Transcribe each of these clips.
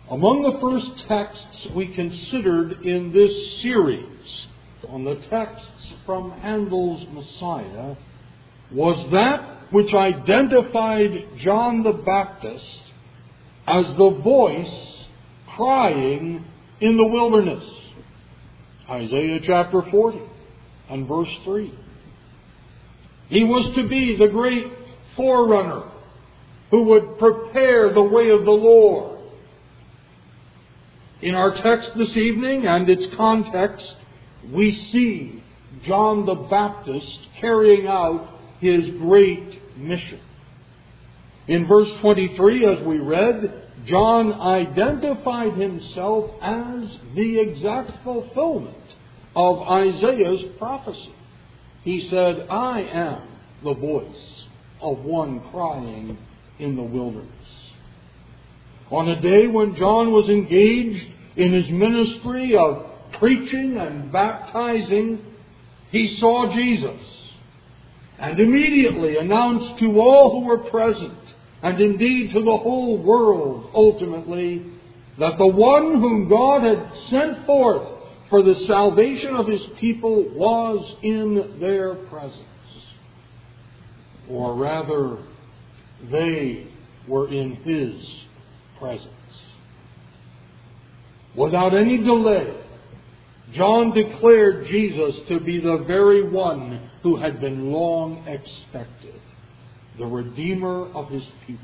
Among the first texts we considered in this series on the texts from Handel's Messiah was that which identified John the Baptist as the voice crying in the wilderness. Isaiah chapter 40 and verse 3. He was to be the great forerunner who would prepare the way of the Lord. In our text this evening and its context, we see John the Baptist carrying out his great mission. In verse 23, as we read, John identified himself as the exact fulfillment of Isaiah's prophecy. He said, "I am the voice of one crying in the wilderness." On a day when John was engaged in his ministry of preaching and baptizing, he saw Jesus and immediately announced to all who were present, and indeed to the whole world ultimately, that the one whom God had sent forth for the salvation of his people was in their presence. Or rather, they were in his presence. Without any delay, John declared Jesus to be the very one who had been long expected, the Redeemer of his people.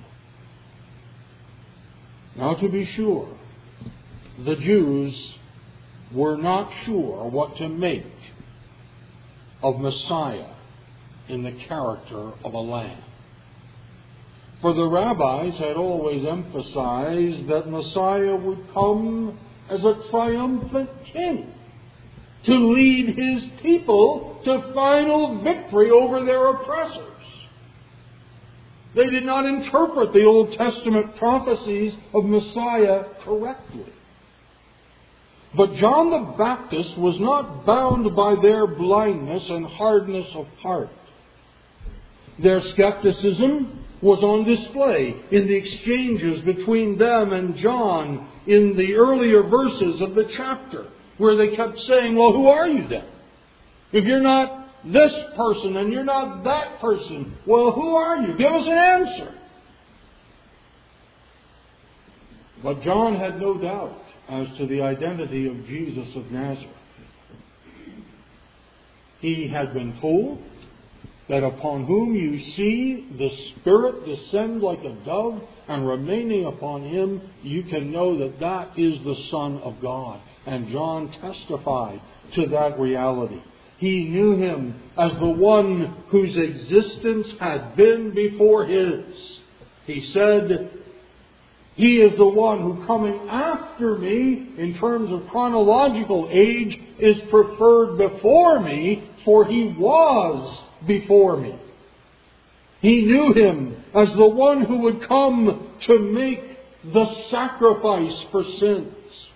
Now, to be sure, the Jews were not sure what to make of Messiah in the character of a lamb. For the rabbis had always emphasized that Messiah would come as a triumphant king to lead his people to final victory over their oppressors. They did not interpret the Old Testament prophecies of Messiah correctly. But John the Baptist was not bound by their blindness and hardness of heart. Their skepticism was on display in the exchanges between them and John in the earlier verses of the chapter, where they kept saying, "Well, who are you then? If you're not this person and you're not that person, well, who are you? Give us an answer." But John had no doubt as to the identity of Jesus of Nazareth. He had been told that upon whom you see the Spirit descend like a dove and remaining upon him, you can know that that is the Son of God. And John testified to that reality. He knew him as the one whose existence had been before his. He said, "He is the one who coming after me, in terms of chronological age, is preferred before me, for he was before me." He knew him as the one who would come to make the sacrifice for sins.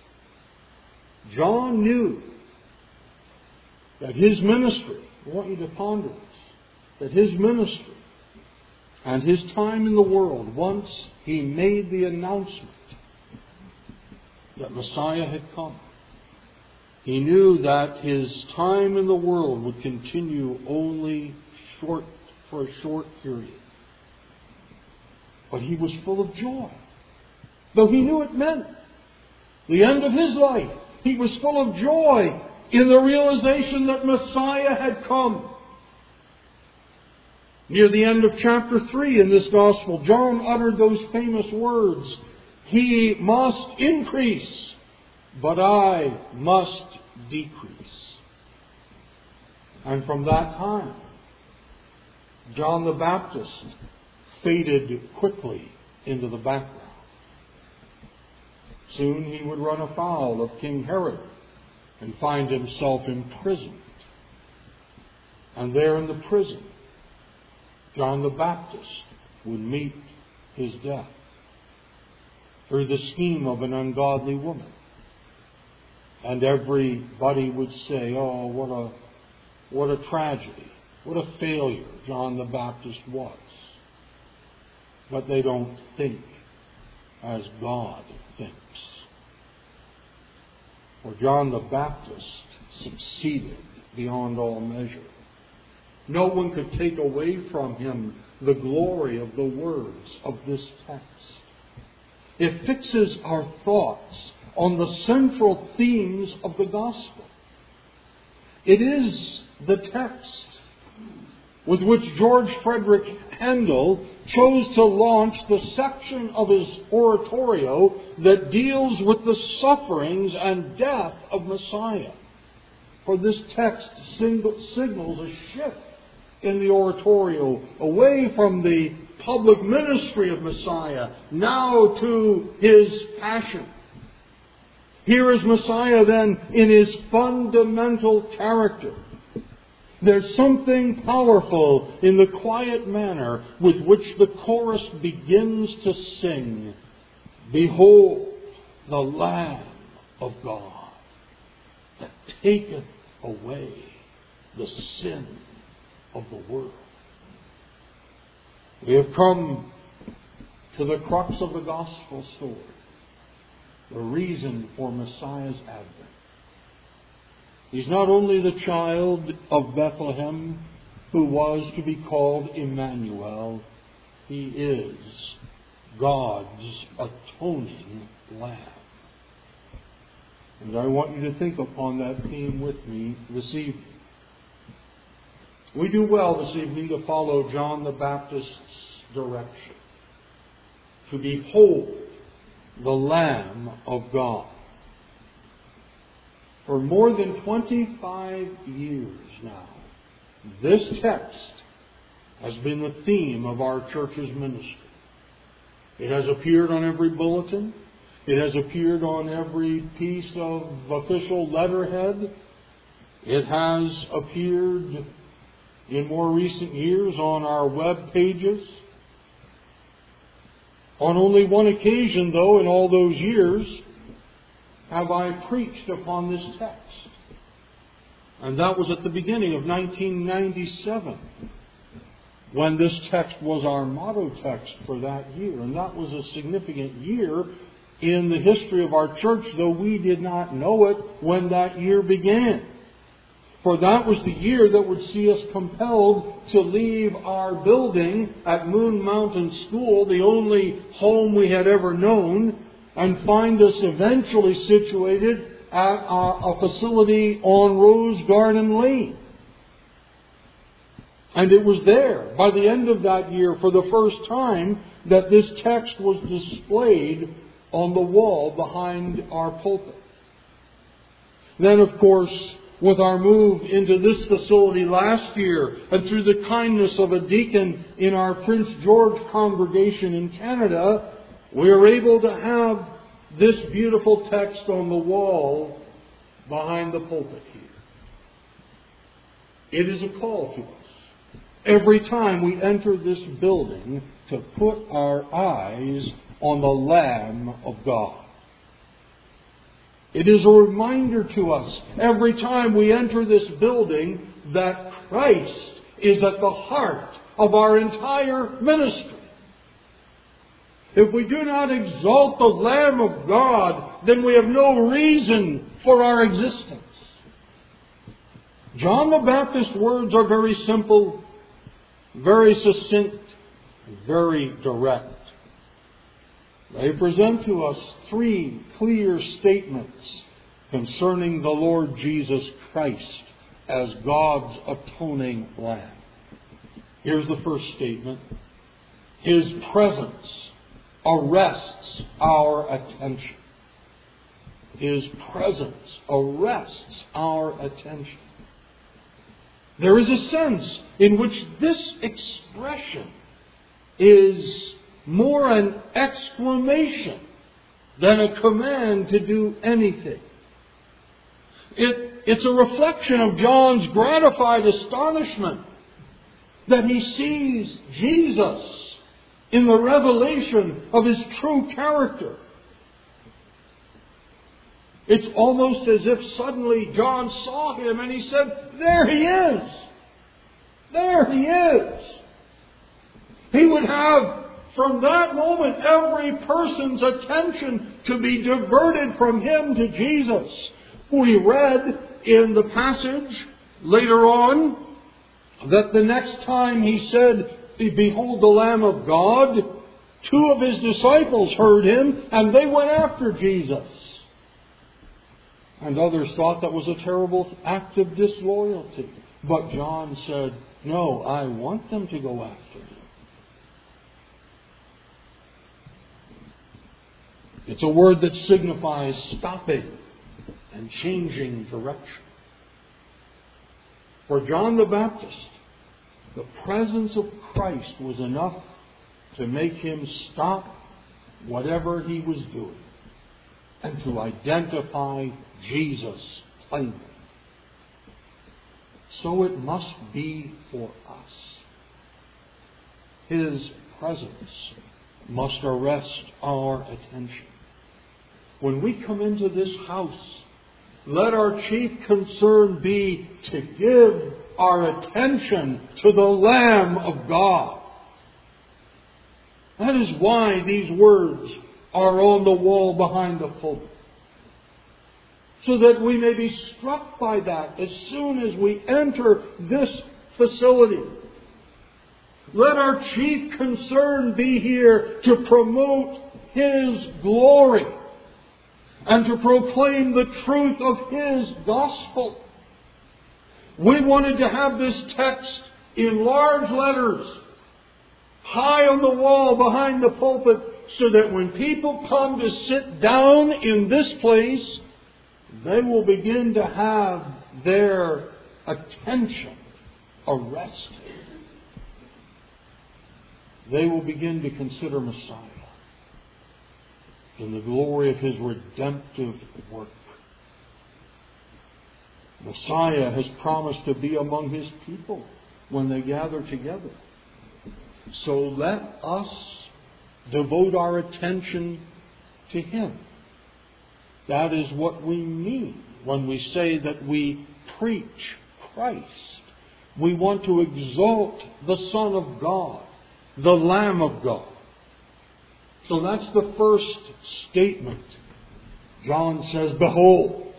John knew that his ministry, I want you to ponder this, that his ministry and his time in the world, once he made the announcement that Messiah had come, he knew that his time in the world would continue only for a short period. But he was full of joy. Though he knew it meant the end of his life, he was full of joy in the realization that Messiah had come. Near the end of chapter 3 in this Gospel, John uttered those famous words, "He must increase, but I must decrease." And from that time, John the Baptist faded quickly into the background. Soon he would run afoul of King Herod and find himself imprisoned. And there in the prison, John the Baptist would meet his death through the scheme of an ungodly woman. And everybody would say, "Oh, what a tragedy, what a failure John the Baptist was." But they don't think as God thinks. For John the Baptist succeeded beyond all measure. No one could take away from him the glory of the words of this text. It fixes our thoughts on the central themes of the gospel. It is the text with which George Frederick Handel chose to launch the section of his oratorio that deals with the sufferings and death of Messiah. For this text signals a shift in the oratorio away from the public ministry of Messiah now to His passion. Here is Messiah then in His fundamental character. There's something powerful in the quiet manner with which the chorus begins to sing, "Behold the Lamb of God that taketh away the sin of the world." We have come to the crux of the gospel story, the reason for Messiah's advent. He's not only the child of Bethlehem who was to be called Emmanuel, He is God's atoning Lamb. And I want you to think upon that theme with me this evening. We do well this evening to follow John the Baptist's direction, to behold the Lamb of God. For more than 25 years now, this text has been the theme of our church's ministry. It has appeared on every bulletin. It has appeared on every piece of official letterhead. It has appeared in more recent years on our web pages. On only one occasion, though, in all those years, have I preached upon this text. And that was at the beginning of 1997, when this text was our motto text for that year. And that was a significant year in the history of our church, though we did not know it when that year began. For that was the year that would see us compelled to leave our building at Moon Mountain School, the only home we had ever known, and find us eventually situated at a facility on Rose Garden Lane. And it was there, by the end of that year, for the first time, that this text was displayed on the wall behind our pulpit. Then, of course, with our move into this facility last year, and through the kindness of a deacon in our Prince George congregation in Canada, we are able to have this beautiful text on the wall behind the pulpit here. It is a call to us, every time we enter this building, to put our eyes on the Lamb of God. It is a reminder to us every time we enter this building that Christ is at the heart of our entire ministry. If we do not exalt the Lamb of God, then we have no reason for our existence. John the Baptist's words are very simple, very succinct, very direct. They present to us three clear statements concerning the Lord Jesus Christ as God's atoning Lamb. Here's the first statement. His presence arrests our attention. His presence arrests our attention. There is a sense in which this expression is more an exclamation than a command to do anything. It's a reflection of John's gratified astonishment that he sees Jesus in the revelation of His true character. It's almost as if suddenly John saw Him and he said, "There He is! There He is!" He would have, from that moment, every person's attention to be diverted from Him to Jesus. We read in the passage later on that the next time he said, "Behold the Lamb of God," 2 of his disciples heard him and they went after Jesus. And others thought that was a terrible act of disloyalty. But John said, "No, I want them to go after him." It's a word that signifies stopping and changing direction. For John the Baptist, the presence of Christ was enough to make him stop whatever he was doing and to identify Jesus plainly. So it must be for us. His presence must arrest our attention. When we come into this house, let our chief concern be to give our attention to the Lamb of God. That is why these words are on the wall behind the pulpit. So that we may be struck by that as soon as we enter this facility. Let our chief concern be here to promote His glory and to proclaim the truth of His gospel. We wanted to have this text in large letters, high on the wall behind the pulpit, so that when people come to sit down in this place, they will begin to have their attention arrested. They will begin to consider Messiah in the glory of His redemptive work. Messiah has promised to be among His people when they gather together. So let us devote our attention to Him. That is what we mean when we say that we preach Christ. We want to exalt the Son of God, the Lamb of God. So that's the first statement. John says, "Behold."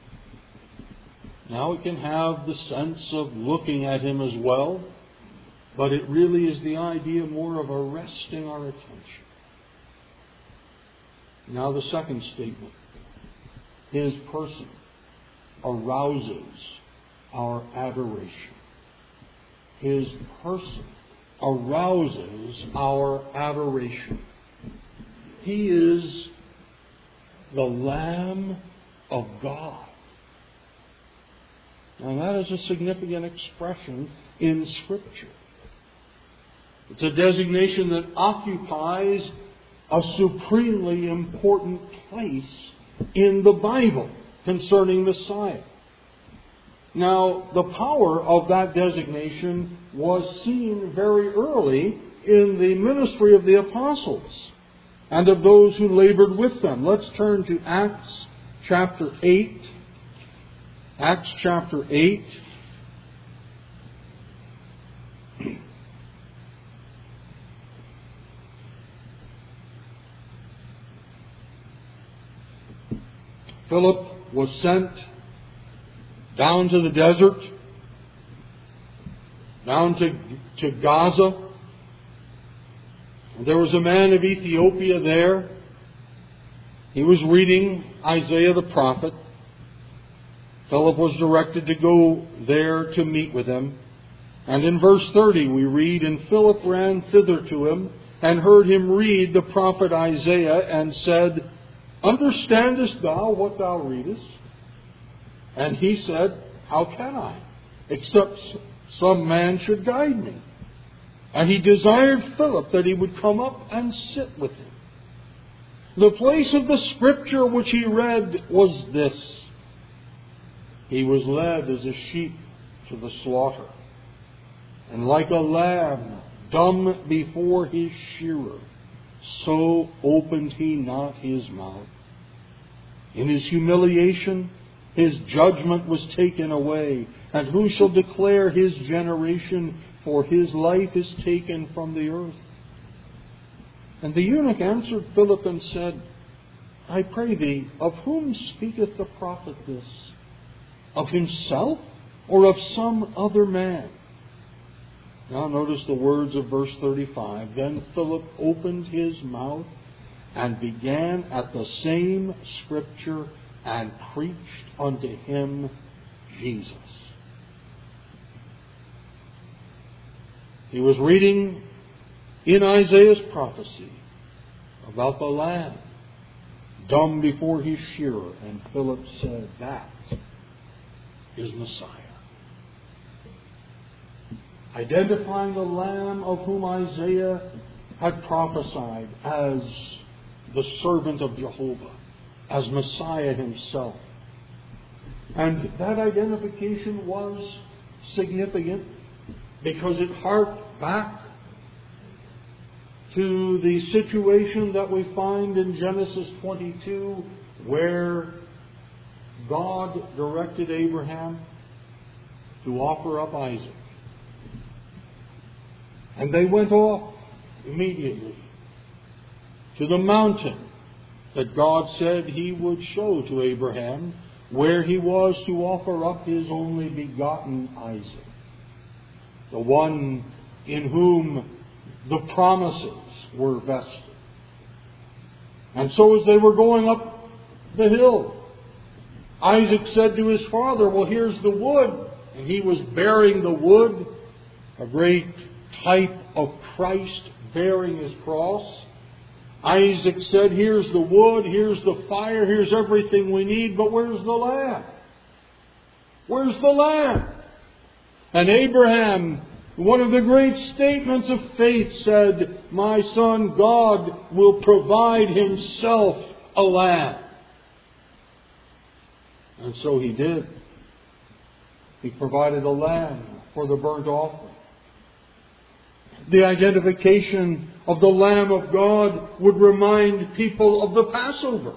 Now it can have the sense of looking at Him as well, but it really is the idea more of arresting our attention. Now the second statement. His person arouses our adoration. His person arouses our adoration. He is the Lamb of God. Now that is a significant expression in Scripture. It's a designation that occupies a supremely important place in the Bible concerning Messiah. Now, the power of that designation was seen very early in the ministry of the apostles and of those who labored with them. Let's turn to Acts chapter 8. Acts chapter 8. Philip was sent down to the desert, down to Gaza. And there was a man of Ethiopia there. He was reading Isaiah the prophet. Philip was directed to go there to meet with him. And in verse 30 we read, "And Philip ran thither to him, and heard him read the prophet Isaiah, and said, Understandest thou what thou readest? And he said, How can I, except some man should guide me? And he desired Philip that he would come up and sit with him. The place of the Scripture which he read was this: He was led as a sheep to the slaughter, and like a lamb dumb before his shearer, so opened he not his mouth. In his humiliation, his judgment was taken away. And who shall declare his generation? For his life is taken from the earth. And the eunuch answered Philip and said, I pray thee, of whom speaketh the prophet this? Of himself or of some other man? Now notice the words of verse 35. Then Philip opened his mouth and began at the same scripture and preached unto him Jesus. He was reading in Isaiah's prophecy about the Lamb, dumb before his shearer, and Philip said, that is Messiah. Identifying the Lamb of whom Isaiah had prophesied as the servant of Jehovah, as Messiah himself. And that identification was significant because it harked back to the situation that we find in Genesis 22, where God directed Abraham to offer up Isaac. And they went off immediately to the mountain that God said he would show to Abraham, where he was to offer up his only begotten Isaac, the one in whom the promises were vested. And so as they were going up the hill, Isaac said to his father, well, here's the wood. And he was bearing the wood, a great type of Christ bearing his cross. Isaac said, here's the wood, here's the fire, here's everything we need, but where's the lamb? Where's the lamb? And Abraham, one of the great statements of faith, said, my son, God will provide himself a lamb. And so he did. He provided a lamb for the burnt offering. The identification of the Lamb of God would remind people of the Passover.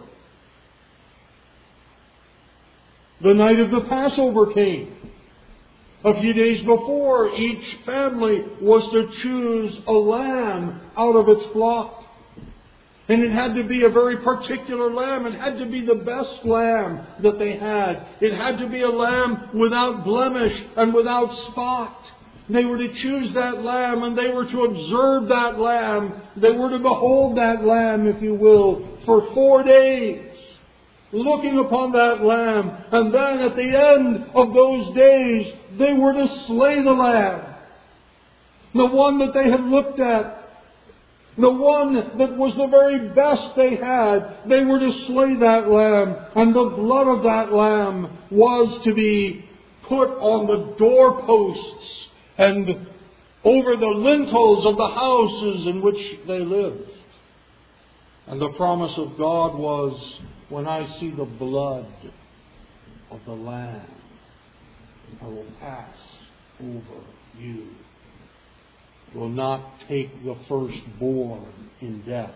The night of the Passover came. A few days before, each family was to choose a lamb out of its flock. And it had to be a very particular lamb. It had to be the best lamb that they had. It had to be a lamb without blemish and without spot. They were to choose that lamb, and they were to observe that lamb. They were to behold that lamb, if you will, for 4 days, looking upon that lamb. And then at the end of those days, they were to slay the lamb. The one that they had looked at, the one that was the very best they had, they were to slay that lamb. And the blood of that lamb was to be put on the doorposts and over the lintels of the houses in which they lived. And the promise of God was, when I see the blood of the Lamb, I will pass over you. Will not take the firstborn in death.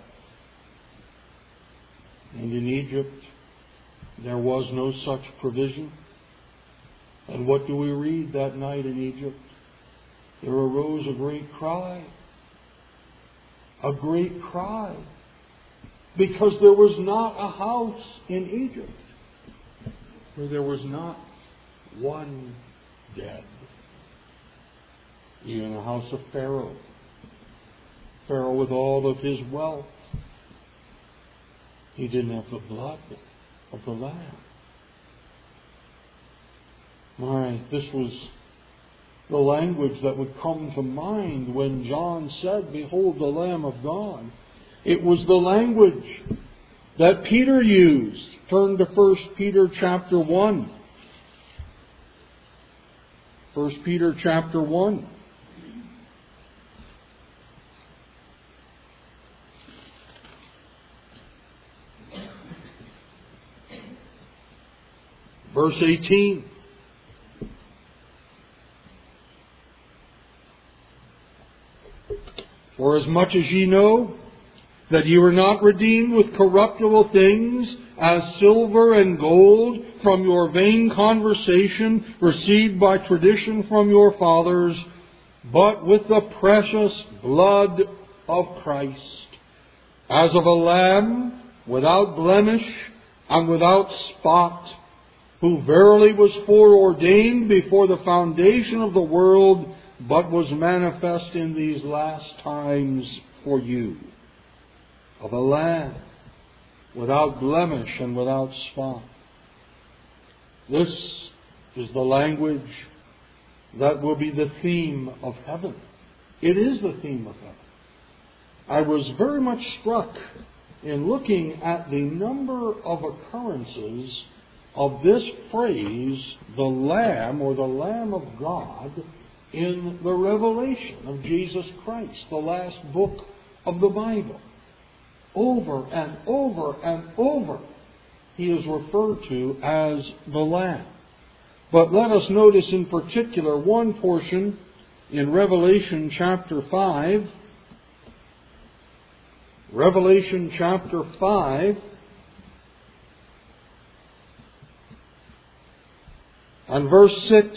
And in Egypt, there was no such provision. And what do we read that night in Egypt? There arose a great cry. A great cry. Because there was not a house in Egypt where there was not one dead. Even the house of Pharaoh. Pharaoh with all of his wealth. He didn't have the blood of the Lamb. This was the language that would come to mind when John said, behold the Lamb of God. It was the language that Peter used. Turn to 1 Peter chapter 1. 1 Peter chapter 1. Verse 18. For as much as ye know that ye were not redeemed with corruptible things, as silver and gold, from your vain conversation received by tradition from your fathers, but with the precious blood of Christ, as of a lamb without blemish, and without spot, who verily was foreordained before the foundation of the world, but was manifest in these last times for you, of a Lamb without blemish and without spot. This is the language that will be the theme of heaven. It is the theme of heaven. I was very much struck in looking at the number of occurrences of this phrase, the Lamb or the Lamb of God, in the revelation of Jesus Christ, the last book of the Bible. Over and over and over, he is referred to as the Lamb. But let us notice in particular one portion in Revelation chapter 5. Revelation chapter 5 and verse 6.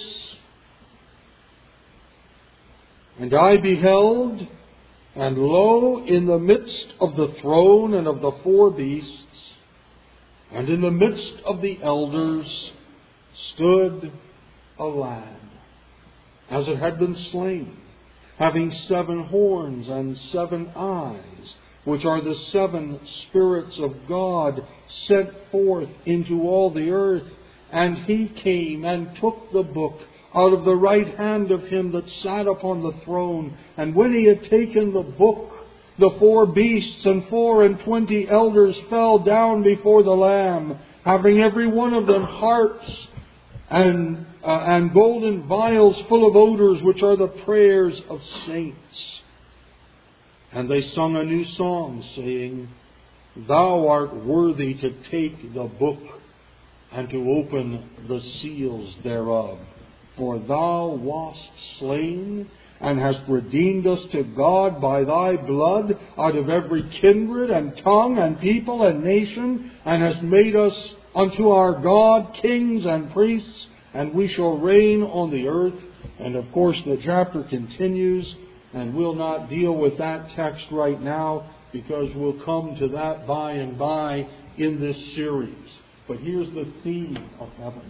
And I beheld, and lo, in the midst of the throne and of the four beasts, and in the midst of the elders, stood a Lamb, as it had been slain, having 7 horns and 7 eyes, which are the 7 spirits of God sent forth into all the earth. And he came and took the book out of the right hand of him that sat upon the throne. And when he had taken the book, the 4 beasts and 24 elders fell down before the Lamb, having every one of them harps and golden vials full of odors, which are the prayers of saints. And they sung a new song, saying, Thou art worthy to take the book and to open the seals thereof. For thou wast slain, and hast redeemed us to God by thy blood out of every kindred and tongue and people and nation, and hast made us unto our God kings and priests, and we shall reign on the earth. And of course the chapter continues, and we'll not deal with that text right now, because we'll come to that by and by in this series. But here's the theme of heaven.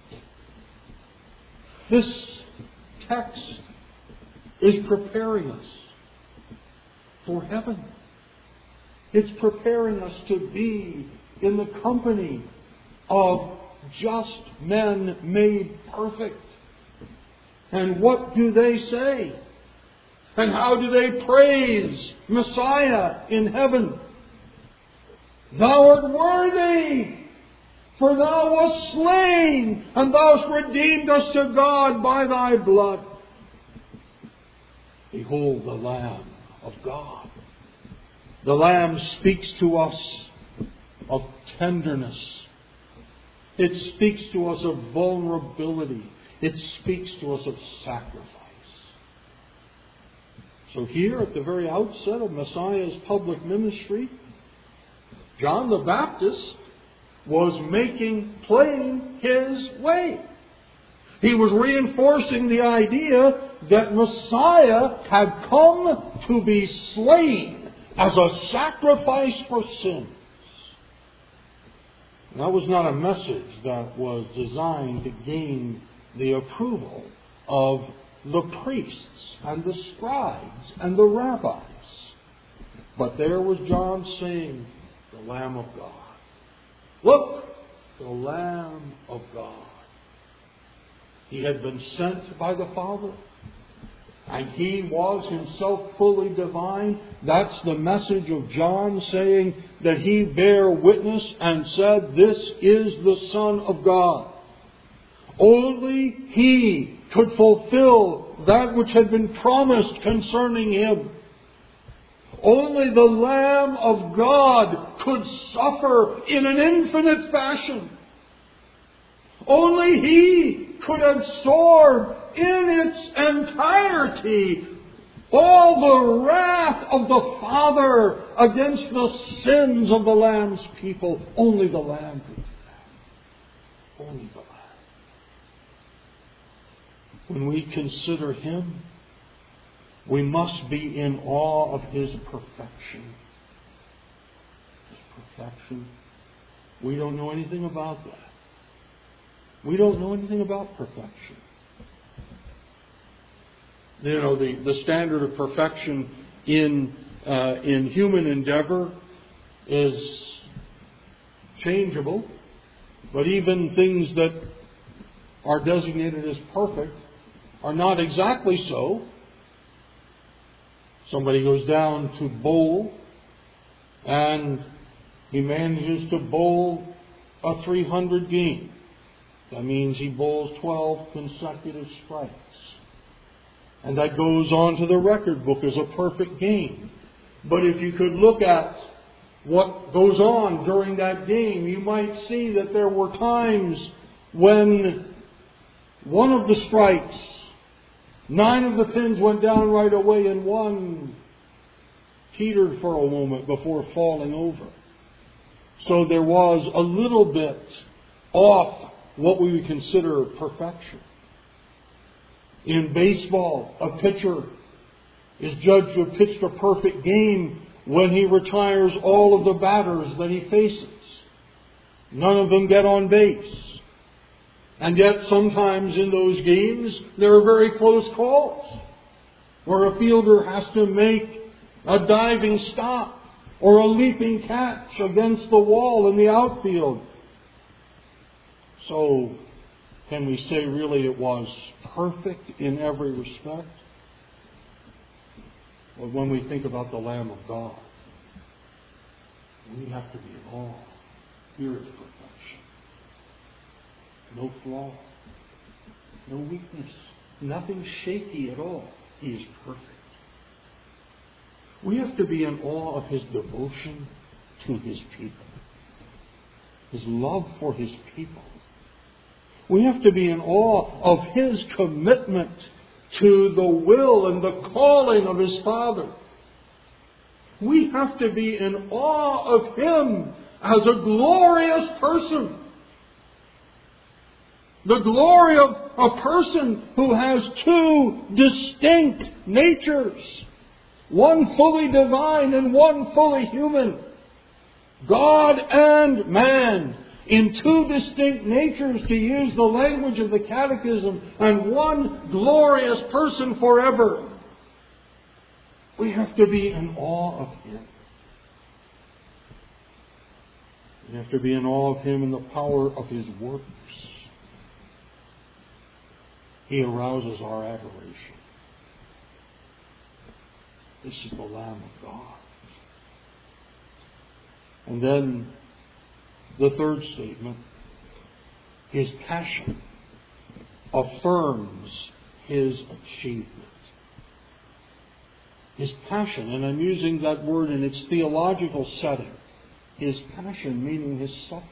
This text is preparing us for heaven. It's preparing us to be in the company of just men made perfect. And what do they say? And how do they praise Messiah in heaven? Thou art worthy, for thou wast slain, and thou hast redeemed us to God by thy blood. Behold the Lamb of God. The Lamb speaks to us of tenderness. It speaks to us of vulnerability. It speaks to us of sacrifice. So here at the very outset of Messiah's public ministry, John the Baptist was making plain his way. He was reinforcing the idea that Messiah had come to be slain as a sacrifice for sins. That was not a message that was designed to gain the approval of the priests and the scribes and the rabbis. But there was John saying, the Lamb of God. Look, the Lamb of God. He had been sent by the Father, and he was himself fully divine. That's the message of John, saying that he bare witness and said, this is the Son of God. Only he could fulfill that which had been promised concerning him. Only the Lamb of God could suffer in an infinite fashion. Only he could absorb in its entirety all the wrath of the Father against the sins of the Lamb's people. Only the Lamb could do that. Only the Lamb. When we consider him, we must be in awe of his perfection. His perfection? We don't know anything about that. We don't know anything about perfection. You know, the standard of perfection in human endeavor is changeable, but even things that are designated as perfect are not exactly so. Somebody goes down to bowl and he manages to bowl a 300 game. That means he bowls 12 consecutive strikes. And that goes on to the record book as a perfect game. But if you could look at what goes on during that game, you might see that there were times when one of the strikes, 9 of the pins went down right away and one teetered for a moment before falling over. So there was a little bit off what we would consider perfection. In baseball, a pitcher is judged to have pitched a perfect game when he retires all of the batters that he faces. None of them get on base. And yet sometimes in those games there are very close calls where a fielder has to make a diving stop or a leaping catch against the wall in the outfield. So, can we say really it was perfect in every respect? Well, when we think about the Lamb of God, we have to be in awe. Here is perfection. No flaw. No weakness. Nothing shaky at all. He is perfect. We have to be in awe of His devotion to His people. His love for His people. We have to be in awe of His commitment to the will and the calling of His Father. We have to be in awe of Him as a glorious person. The glory of a person who has 2 distinct natures. One fully divine and one fully human. God and man in 2 distinct natures, to use the language of the Catechism, and one glorious person forever. We have to be in awe of Him. We have to be in awe of Him in the power of His works. He arouses our adoration. This is the Lamb of God. And then the third statement, His passion affirms His achievement. His passion, and I'm using that word in its theological setting, His passion meaning His suffering.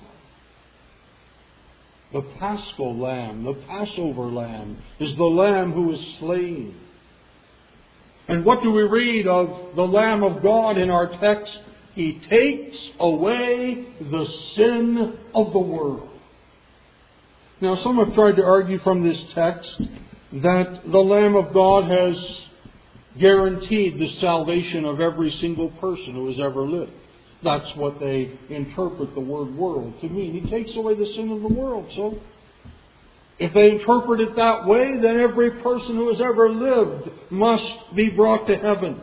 The Paschal Lamb, the Passover Lamb, is the Lamb who is slain. And what do we read of the Lamb of God in our text? He takes away the sin of the world. Now, some have tried to argue from this text that the Lamb of God has guaranteed the salvation of every single person who has ever lived. That's what they interpret the word world to mean. He takes away the sin of the world. So, if they interpret it that way, then every person who has ever lived must be brought to heaven.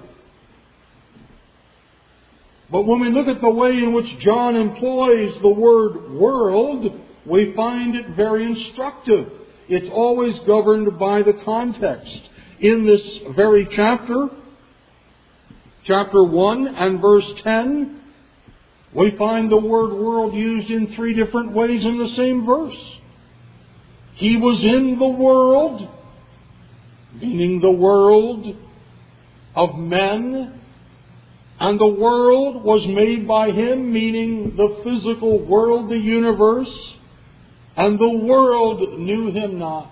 But when we look at the way in which John employs the word world, we find it very instructive. It's always governed by the context. In this very chapter, chapter 1 and verse 10, we find the word world used in 3 different ways in the same verse. He was in the world, meaning the world of men, and the world was made by Him, meaning the physical world, the universe, and the world knew Him not.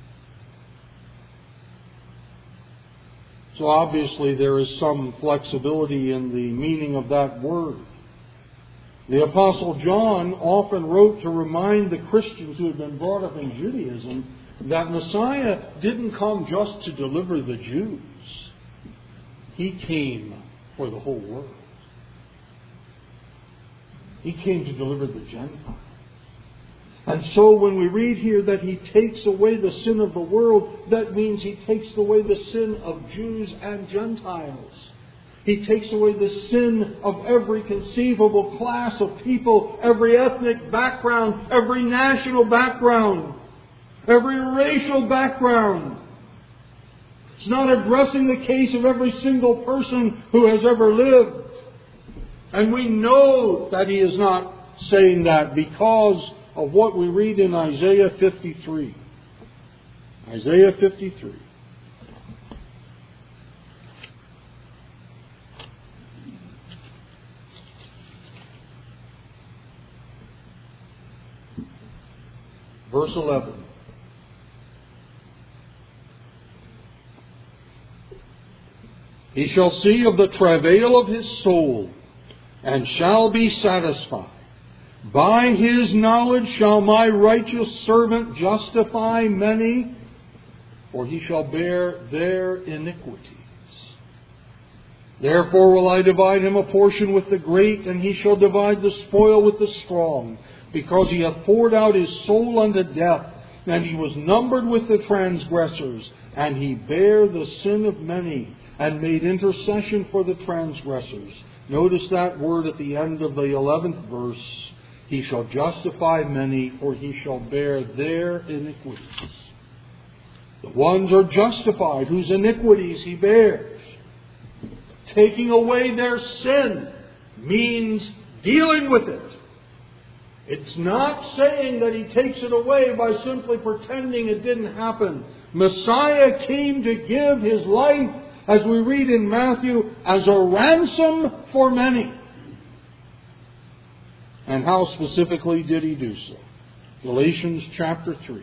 So obviously there is some flexibility in the meaning of that word. The Apostle John often wrote to remind the Christians who had been brought up in Judaism that Messiah didn't come just to deliver the Jews. He came for the whole world. He came to deliver the Gentiles. And so when we read here that He takes away the sin of the world, that means He takes away the sin of Jews and Gentiles. He takes away the sin of every conceivable class of people, every ethnic background, every national background, every racial background. It's not addressing the case of every single person who has ever lived. And we know that He is not saying that because of what we read in Isaiah 53. Isaiah 53. Verse 11. He shall see of the travail of his soul, and shall be satisfied. By his knowledge shall my righteous servant justify many, for he shall bear their iniquities. Therefore will I divide him a portion with the great, and he shall divide the spoil with the strong, because he hath poured out his soul unto death, and he was numbered with the transgressors, and he bare the sin of many, and made intercession for the transgressors. Notice that word at the end of the 11th verse. He shall justify many, for he shall bear their iniquities. The ones are justified whose iniquities He bears. Taking away their sin means dealing with it. It's not saying that He takes it away by simply pretending it didn't happen. Messiah came to give His life, as we read in Matthew, as a ransom for many. And how specifically did He do so? Galatians chapter 3.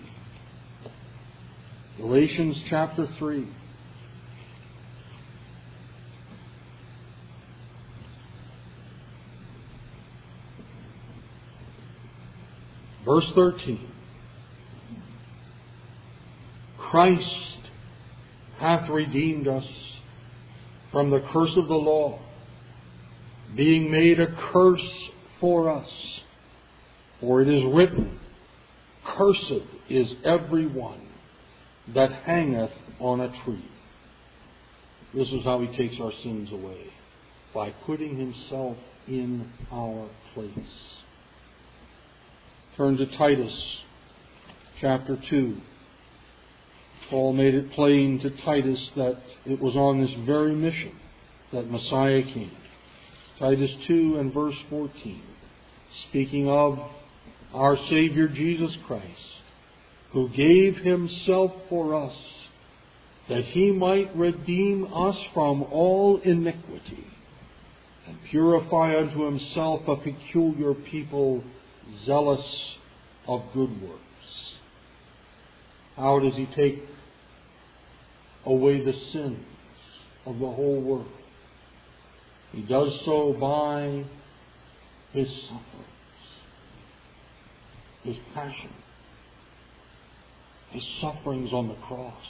Galatians chapter 3. Verse 13. Christ hath redeemed us from the curse of the law, being made a curse for us. For it is written, Cursed is every one that hangeth on a tree. This is how He takes our sins away, by putting Himself in our place. Turn to Titus chapter 2. Paul made it plain to Titus that it was on this very mission that Messiah came. Titus 2 and verse 14. Speaking of our Savior Jesus Christ, who gave Himself for us, that He might redeem us from all iniquity, and purify unto Himself a peculiar people, zealous of good works. How does He take away the sins of the whole world? He does so by His sufferings, His passion, His sufferings on the cross.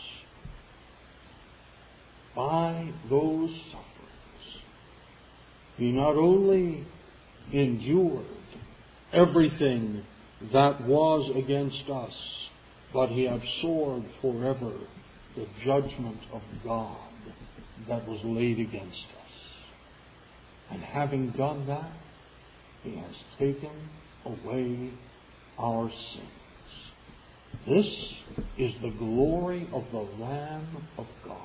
By those sufferings, He not only endured everything that was against us, but He absorbed forever the judgment of God that was laid against us. And having done that, He has taken away our sins. This is the glory of the Lamb of God.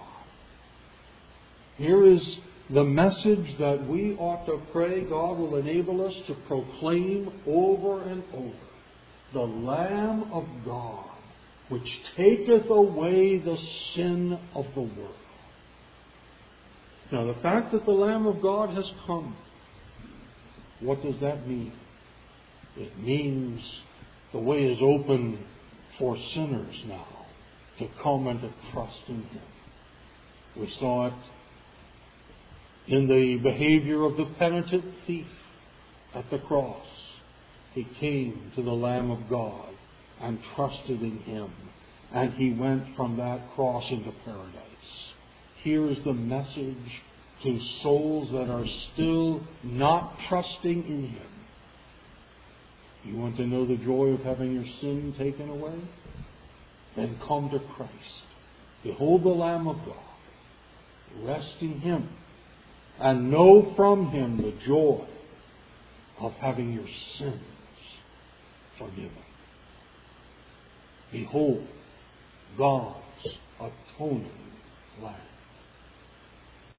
Here is the message that we ought to pray God will enable us to proclaim over and over. The Lamb of God, which taketh away the sin of the world. Now, the fact that the Lamb of God has come, what does that mean? It means the way is open for sinners now to come and to trust in Him. We saw it in the behavior of the penitent thief at the cross. He came to the Lamb of God and trusted in Him, and he went from that cross into paradise. Here is the message to souls that are still not trusting in Him. You want to know the joy of having your sin taken away? Then come to Christ. Behold the Lamb of God. Rest in Him. And know from Him the joy of having your sins forgiven. Behold God's atoning Lamb.